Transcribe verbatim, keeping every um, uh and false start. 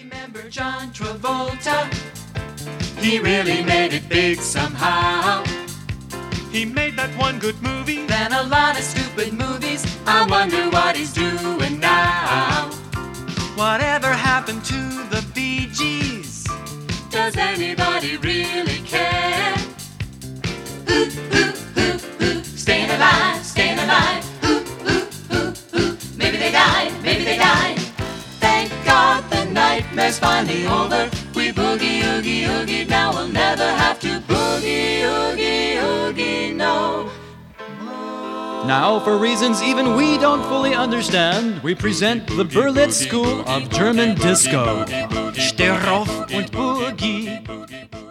Remember John Travolta? He really made it big somehow. He made that one good movie, Then a lot of stupid movies. I wonder what he's doing now. Whatever happened to the Bee Gees? Does anybody really care? Ooh, ooh, ooh, ooh. Staying alive, staying alive. Ooh, ooh, ooh, ooh. Maybe they died, maybe they died. Thank God the nightmare's finally over. We boogie, oogie, oogie. Now we'll never have to boogie, oogie, oogie, no. Now, for reasons even we don't fully understand, we present the Berlitz School of German Disco. Steh rauf und Boogie.